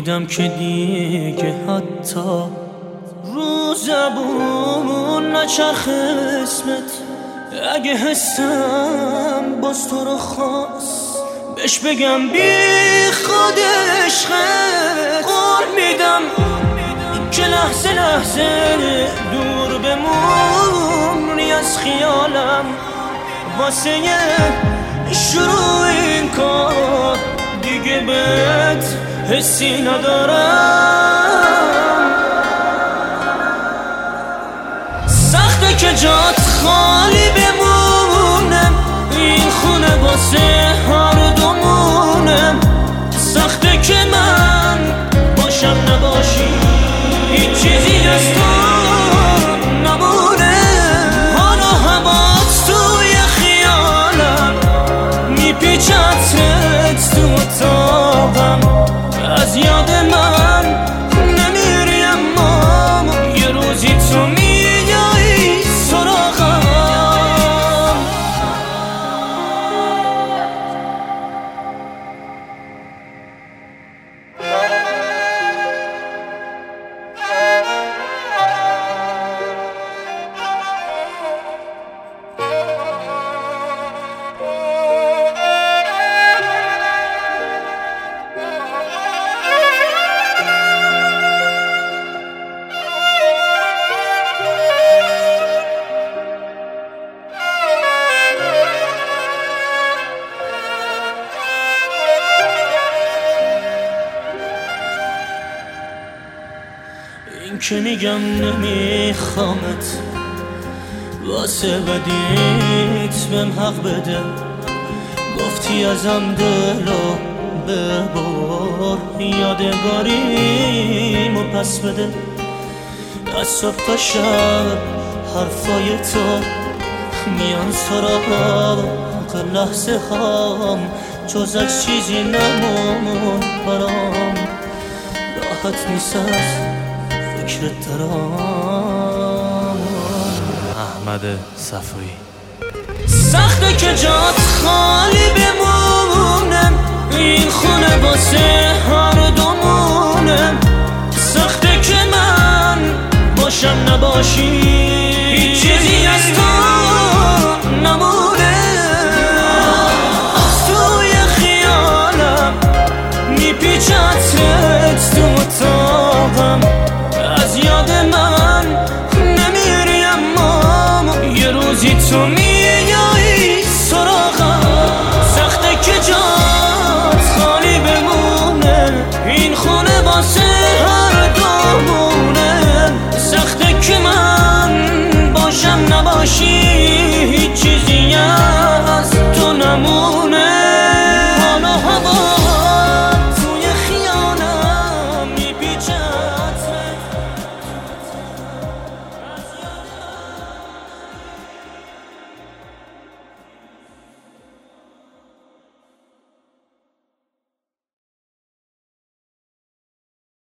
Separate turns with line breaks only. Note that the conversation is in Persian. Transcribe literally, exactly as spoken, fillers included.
میدم که دیگه حتی رو زبون نچرخه اسمت. اگه حسم باز تو رو خواست بهش بگم بی خود عشقت. قول میدم که لحظه لحظه دور بمونی از خیالم. واسه شروع این کار دیگه بهت حسی ندارم. سخته که جات خالی بمونم، این خونه واسه هر دومونم. سخته که من باشم نباشی، هیچ چیزی از تو نمونه. حالا هوات توی خیالم میپیچه عطرت تو اتاقم. از یاد من نمیری اما یه روزی تو میایی سراغم. این که میگم نمیخوامت واسه بدیت بهم حق بده. گفتی ازم دلو ببر، یادگاریمو پس بده. از صبح تا شب حرفای تو میان سراغ لحظه هام. جز از چیزی نمون برام، راحت نیست از فکرت دارم.
احمد صفایی.
سخته که جات خالی بمونم، این خونه واسه هر دومونم. سخته که من باشم نباشی، هیچ چیزی از تو نمونه. از توی خیالم میپیچه عطرت تو اتاقم. از یاد من نمیری اما یه روزی تو می